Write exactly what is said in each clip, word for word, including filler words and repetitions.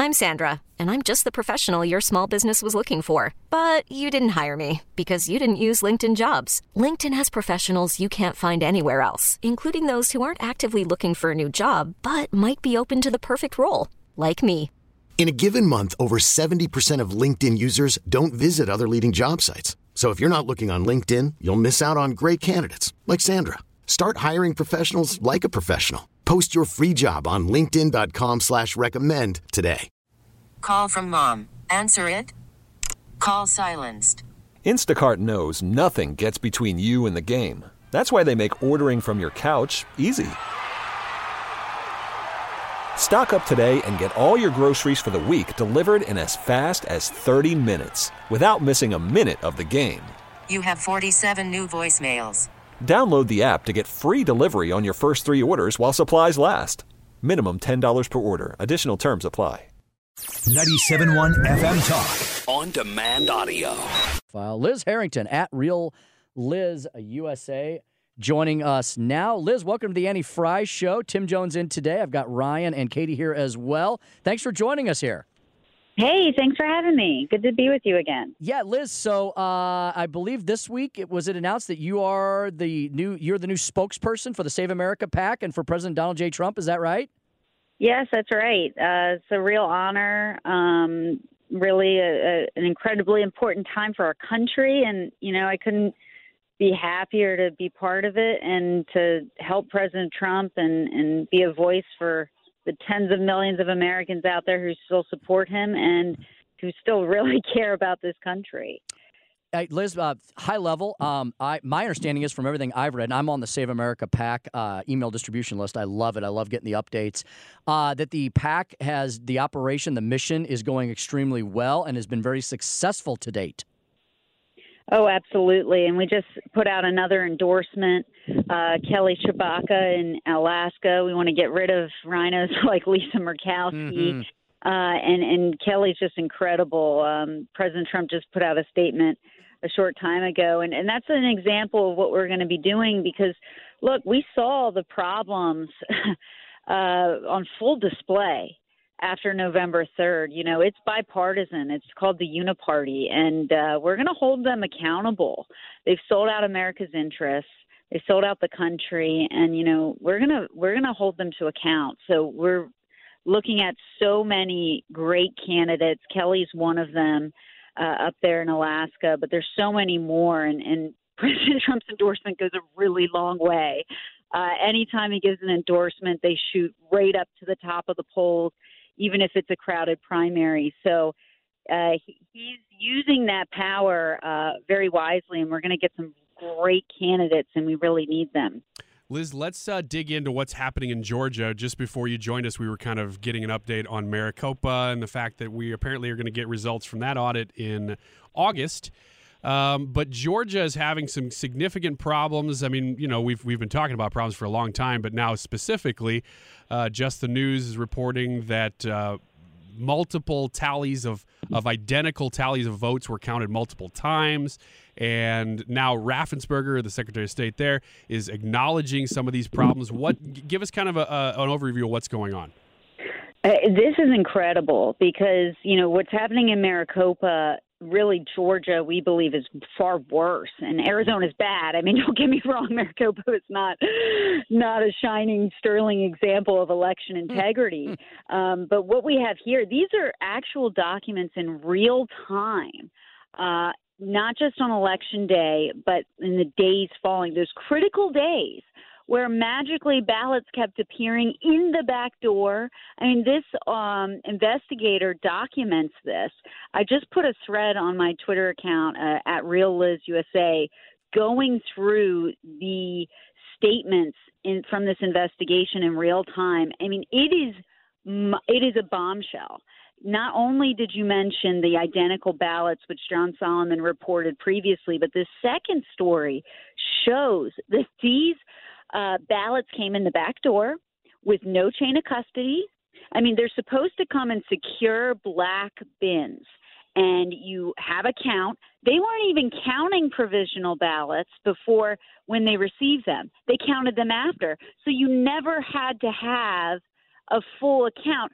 I'm Sandra, and I'm just the professional your small business was looking for. But you didn't hire me because you didn't use LinkedIn Jobs. LinkedIn has professionals you can't find anywhere else, including those who aren't actively looking for a new job, but might be open to the perfect role, like me. In a given month, over seventy percent of LinkedIn users don't visit other leading job sites. So if you're not looking on LinkedIn, you'll miss out on great candidates like Sandra. Start hiring professionals like a professional. Post your free job on linkedin dot com slash recommend today. Call from mom. Answer it. Call silenced. Instacart knows nothing gets between you and the game. That's why they make ordering from your couch easy. Stock up today and get all your groceries for the week delivered in as fast as thirty minutes without missing a minute of the game. You have forty-seven new voicemails. Download the app to get free delivery on your first three orders while supplies last. Minimum ten dollars per order. Additional terms apply. ninety-seven point one F M Talk. On demand audio. File. Liz Harrington at Real Liz U S A joining us now. Liz, welcome to the Annie Fry Show. Tim Jones in today. I've got Ryan and Katie here as well. Thanks for joining us here. Hey, thanks for having me. Good to be with you again. Yeah, Liz. So uh, I believe this week it was it announced that you are the new you're the new spokesperson for the Save America PAC and for President Donald J. Trump. Is that right? Yes, that's right. Uh, it's a real honor. Um, really, a, a, an incredibly important time for our country, and you know, I couldn't be happier to be part of it and to help President Trump and, and be a voice for the tens of millions of Americans out there who still support him and who still really care about this country. Hey, Liz, uh, high level, um, I, my understanding is from everything I've read, and I'm on the Save America PAC uh, email distribution list. I love it. I love getting the updates, uh, that the PAC has the operation, the mission is going extremely well and has been very successful to date. Oh, absolutely. And we just put out another endorsement, uh, Kelly Chewbacca in Alaska. We want to get rid of rhinos like Lisa Murkowski. Mm-hmm. Uh, and, and Kelly's just incredible. Um, President Trump just put out a statement a short time ago. And, and that's an example of what we're going to be doing because, look, we saw the problems uh, on full display after November third. You know, it's bipartisan. It's called the Uniparty, and uh, we're going to hold them accountable. They've sold out America's interests. They sold out the country, and you know, we're gonna we're gonna hold them to account. So we're looking at so many great candidates. Kelly's one of them uh, up there in Alaska, but there's so many more, and, and President Trump's endorsement goes a really long way. Uh, anytime he gives an endorsement, they shoot right up to the top of the polls, even if it's a crowded primary. So uh, he, he's using that power uh, very wisely, and we're going to get some great candidates, and we really need them. Liz, let's uh, dig into what's happening in Georgia. Just before you joined us, we were kind of getting an update on Maricopa and the fact that we apparently are going to get results from that audit in August. Um, but Georgia is having some significant problems. I mean, you know, we've we've been talking about problems for a long time, but now specifically, uh, Just the News is reporting that uh, multiple tallies of, of identical tallies of votes were counted multiple times. And now Raffensperger, the Secretary of State there, is acknowledging some of these problems. What? Give us kind of a, a, an overview of what's going on. Uh, this is incredible because, you know, what's happening in Maricopa, really Georgia, we believe, is far worse. And Arizona's bad. I mean, don't get me wrong, Maricopa is not not a shining, sterling example of election integrity. Um, but what we have here, these are actual documents in real time, uh, not just on election day, but in the days following, those critical days where magically ballots kept appearing in the back door. I mean, this um, investigator documents this. I just put a thread on my Twitter account uh, at Real Liz U S A going through the statements in, from this investigation in real time. I mean, it is it is a bombshell. Not only did you mention the identical ballots, which John Solomon reported previously, but the second story shows that these Uh, ballots came in the back door with no chain of custody. I mean, they're supposed to come in secure black bins, and you have a count. They weren't even counting provisional ballots before when they received them. They counted them after. So you never had to have a full account.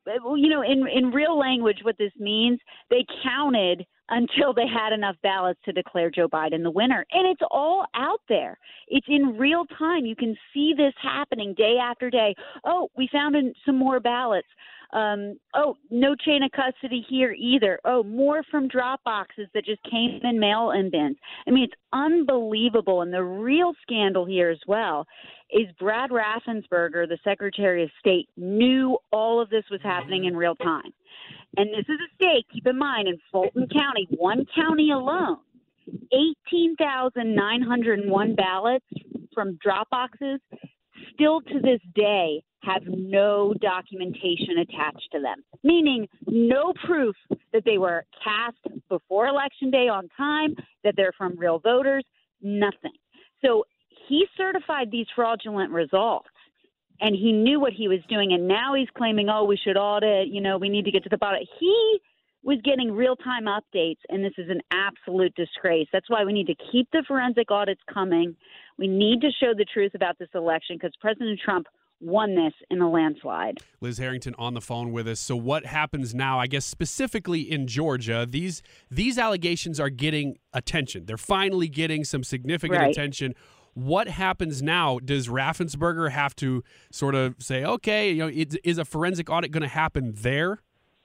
you know, in, in real language, what this means, they counted until they had enough ballots to declare Joe Biden the winner. And it's all out there. It's in real time. You can see this happening day after day. Oh, we found some more ballots. Um, oh, no chain of custody here either. Oh, more from drop boxes that just came in mail-in bins. I mean, it's unbelievable. And the real scandal here as well is Brad Raffensperger, the Secretary of State, knew all of this was happening in real time. And this is a state, keep in mind, in Fulton County, one county alone, eighteen thousand nine hundred one ballots from drop boxes still to this day have no documentation attached to them, meaning no proof that they were cast before Election Day on time, that they're from real voters, nothing. So he certified these fraudulent results, and he knew what he was doing, and now he's claiming, oh, we should audit, you know, we need to get to the bottom. He was getting real-time updates, and this is an absolute disgrace. That's why we need to keep the forensic audits coming. We need to show the truth about this election because President Trump won this in a landslide. Liz Harrington on the phone with us. So what happens now, I guess specifically in Georgia, these these allegations are getting attention. They're finally getting some significant right. attention. What happens now? Does Raffensperger have to sort of say, okay, you know, is, is a forensic audit going to happen there?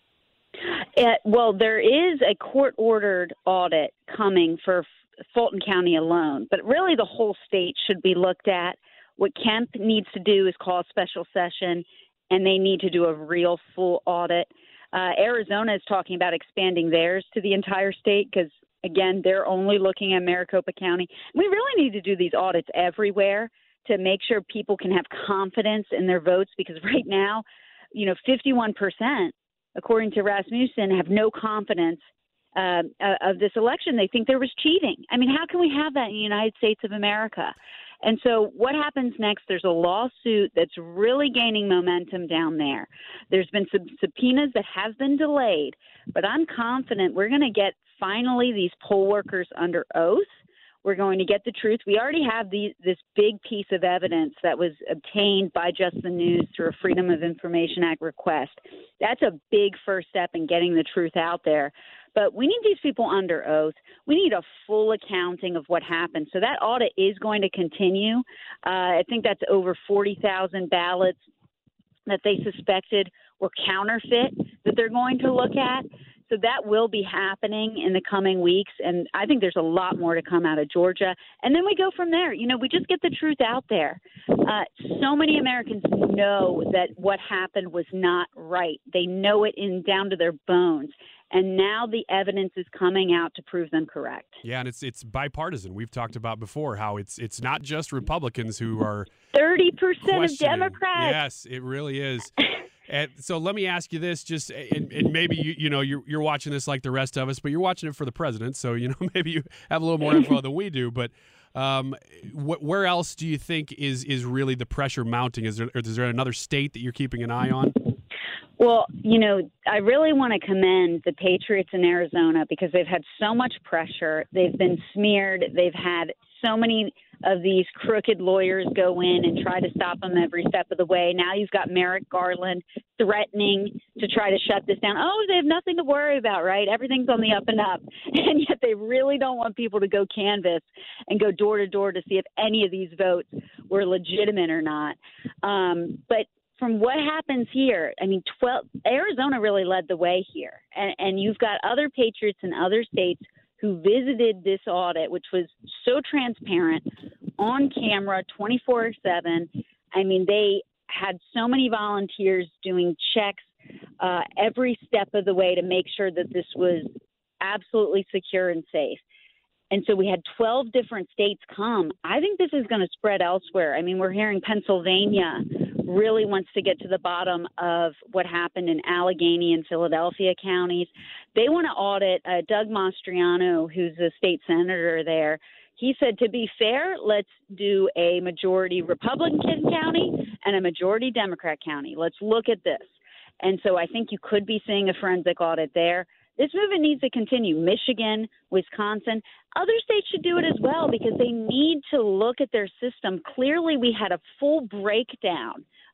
Uh, well, there is a court-ordered audit coming for F- Fulton County alone, but really the whole state should be looked at. What Kemp needs to do is call a special session, and they need to do a real full audit. Uh, Arizona is talking about expanding theirs to the entire state because, again, they're only looking at Maricopa County. We really need to do these audits everywhere to make sure people can have confidence in their votes because right now, you know, fifty-one percent, according to Rasmussen, have no confidence uh, of this election. They think there was cheating. I mean, how can we have that in the United States of America? And so what happens next? There's a lawsuit that's really gaining momentum down there. There's been some subpoenas that have been delayed, but I'm confident we're going to get finally these poll workers under oath. We're going to get the truth. We already have the, this big piece of evidence that was obtained by Just the News through a Freedom of Information Act request. That's a big first step in getting the truth out there. But we need these people under oath. We need a full accounting of what happened. So that audit is going to continue. Uh, I think that's over forty thousand ballots that they suspected were counterfeit that they're going to look at. So that will be happening in the coming weeks, and I think there's a lot more to come out of Georgia. And then we go from there. You know, we just get the truth out there. Uh, so many Americans know that what happened was not right. They know it in down to their bones. And now the evidence is coming out to prove them correct. Yeah, and it's it's bipartisan. We've talked about before how it's it's not just Republicans who are thirty percent of Democrats. Yes, it really is. And so let me ask you this, just and, and maybe you you know you're you're watching this like the rest of us, but you're watching it for the president, so you know maybe you have a little more info than we do. But um, wh- where else do you think is is really the pressure mounting? Is there is there another state that you're keeping an eye on? Well, you know, I really want to commend the Patriots in Arizona because they've had so much pressure. They've been smeared. They've had so many of these crooked lawyers go in and try to stop them every step of the way. Now you've got Merrick Garland threatening to try to shut this down. Oh, they have nothing to worry about, right? Everything's on the up and up. And yet they really don't want people to go canvass and go door to door to see if any of these votes were legitimate or not. Um, but from what happens here, I mean, twelve Arizona really led the way here. And, and you've got other patriots in other states who visited this audit, which was so transparent, on camera, twenty-four seven. I mean, they had so many volunteers doing checks uh, every step of the way to make sure that this was absolutely secure and safe. And so we had twelve different states come. I think this is going to spread elsewhere. I mean, we're hearing Pennsylvania really wants to get to the bottom of what happened in Allegheny and Philadelphia counties. They want to audit uh, Doug Mastriano, who's a state senator there. He said, to be fair, let's do a majority Republican county and a majority Democrat county. Let's look at this. And so I think you could be seeing a forensic audit there. This movement needs to continue. Michigan, Wisconsin, other states should do it as well because they need to look at their system. Clearly, we had a full breakdown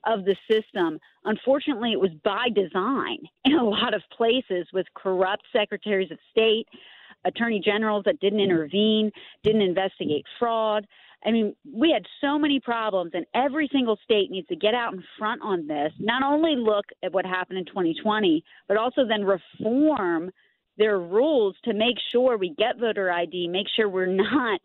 of the system. Unfortunately, it was by design in a lot of places with corrupt secretaries of state, attorney generals that didn't intervene, didn't investigate fraud. I mean, we had so many problems, and every single state needs to get out in front on this, not only look at what happened in twenty twenty, but also then reform their rules to make sure we get voter I D, make sure we're not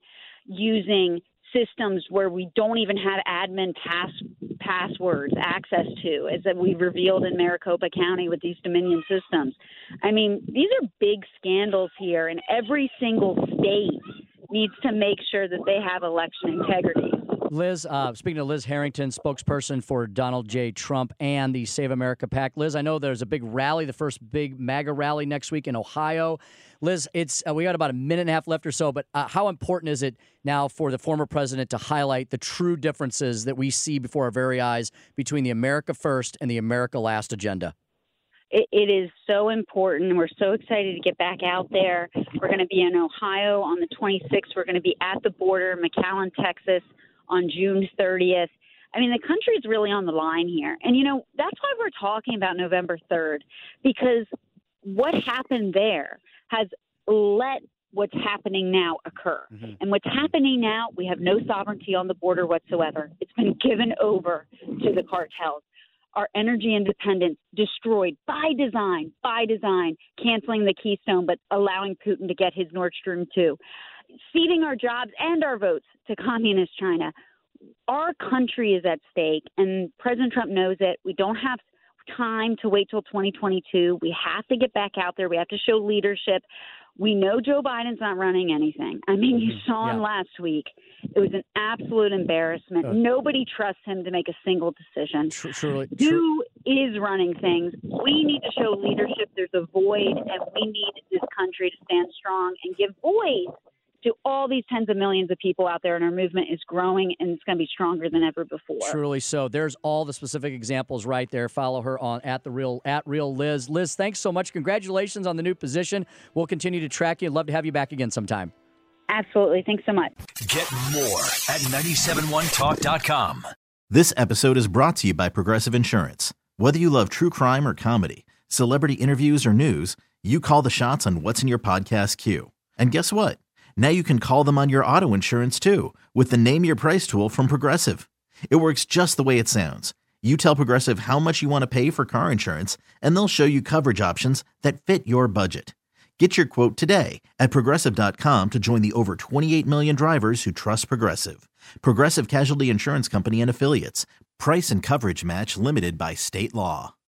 using systems where we don't even have admin pass passwords access to, as that we revealed in Maricopa County with these Dominion systems. I mean, these are big scandals here, and every single state needs to make sure that they have election integrity. Liz, uh, speaking to Liz Harrington, spokesperson for Donald J. Trump and the Save America PAC. Liz, I know there's a big rally, the first big MAGA rally next week in Ohio. Liz, it's uh, we got about a minute and a half left or so, but uh, how important is it now for the former president to highlight the true differences that we see before our very eyes between the America First and the America Last agenda? It, it is so important. We're so excited to get back out there. We're going to be in Ohio on the twenty-sixth. We're going to be at the border, McAllen, Texas, on June thirtieth. I mean, the country is really on the line here. And, you know, that's why we're talking about November third, because what happened there has let what's happening now occur. Mm-hmm. And what's happening now, we have no sovereignty on the border whatsoever. It's been given over to the cartels. Our energy independence destroyed by design, by design, canceling the Keystone, but allowing Putin to get his Nord Stream two, ceding our jobs and our votes to communist China. Our country is at stake, and President Trump knows it. We don't have time to wait till twenty twenty-two. We have to get back out there. We have to show leadership. We know Joe Biden's not running anything. I mean, you saw him yeah. last week. It was an absolute embarrassment. Uh, Nobody trusts him to make a single decision. Tr- truly, Who is running things? We need to show leadership. There's a void, and we need this country to stand strong and give voice to all these tens of millions of people out there, and our movement is growing, and it's going to be stronger than ever before. Truly so. There's all the specific examples right there. Follow her on at the real at real Liz. Liz, thanks so much. Congratulations on the new position. We'll continue to track you. Love to have you back again sometime. Absolutely. Thanks so much. Get more at nine seven one talk dot com. This episode is brought to you by Progressive Insurance. Whether you love true crime or comedy, celebrity interviews or news, you call the shots on what's in your podcast queue. And guess what? Now you can call them on your auto insurance, too, with the Name Your Price tool from Progressive. It works just the way it sounds. You tell Progressive how much you want to pay for car insurance, and they'll show you coverage options that fit your budget. Get your quote today at Progressive dot com to join the over twenty-eight million drivers who trust Progressive. Progressive Casualty Insurance Company and Affiliates. Price and coverage match limited by state law.